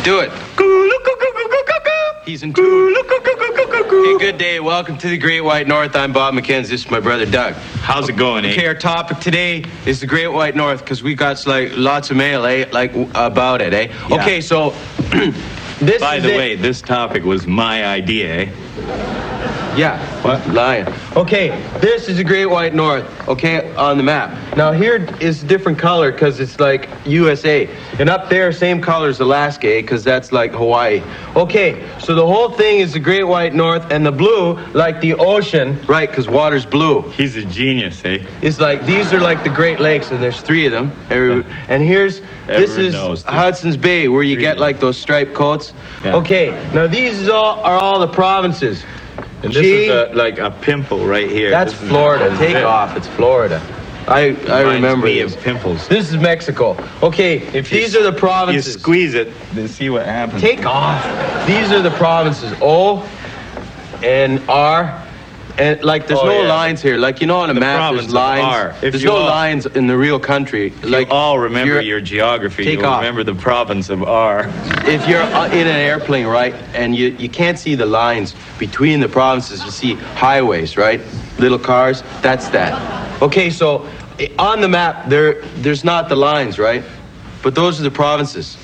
Do it. He's in tune. Hey, good day. Welcome to the Great White North. I'm Bob McKenzie. This is my brother Doug. How's it going, Okay, our topic today is the Great White North because we got like lots of mail, about it, Yeah. Okay, so this. By the way, this topic was my idea, Yeah. What? Lying. Okay, this is the Great White North, okay, on the map. Now here is a different color because it's like USA. And up there, same color as Alaska, because that's like Hawaii. Okay, so the whole thing is the Great White North, and the blue, like the ocean, right, because water's blue. He's a genius, It's like, these are like the Great Lakes, and there's 3 of them. And this is Hudson's Bay, where you get like those striped coats. Yeah. Okay, now these are all the provinces. And this is like a pimple right here. That's Florida. Take off. It's Florida. I remember me this. of pimples. This is Mexico. Okay, these are the provinces. You squeeze it, then see what happens. Take off. These are the provinces. O and R. And like there's no lines here. Like, you know, on a map there's lines. There's no lines in the real country. Like, all remember your geography. You'll remember the province of R. If you're in an airplane, right, and you can't see the lines between the provinces, you see highways, right? Little cars, that's that. Okay, so on the map, there's not the lines, right? But those are the provinces.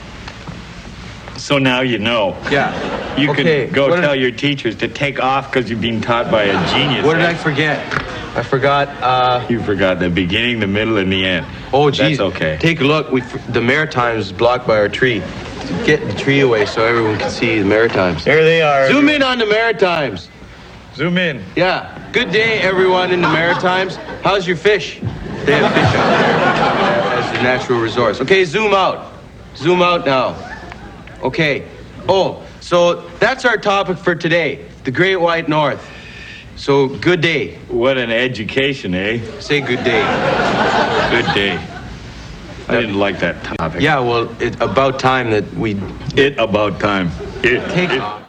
So now you know. Yeah. You can go tell your teachers to take off because you're being taught by a genius. What did I forget? I forgot. You forgot the beginning, the middle, and the end. Oh, geez. That's okay. Take a look. The Maritimes is blocked by our tree. Get the tree away so everyone can see the Maritimes. There they are. Zoom in on the Maritimes. Zoom in. Yeah. Good day, everyone in the Maritimes. How's your fish? They have fish out there as a natural resource. Okay, zoom out. Zoom out now. Okay. Oh, so that's our topic for today, the Great White North. So, good day. What an education, eh? Say good day. Good day. I didn't like that topic. Yeah, well, it's about time that we... About time. Take off.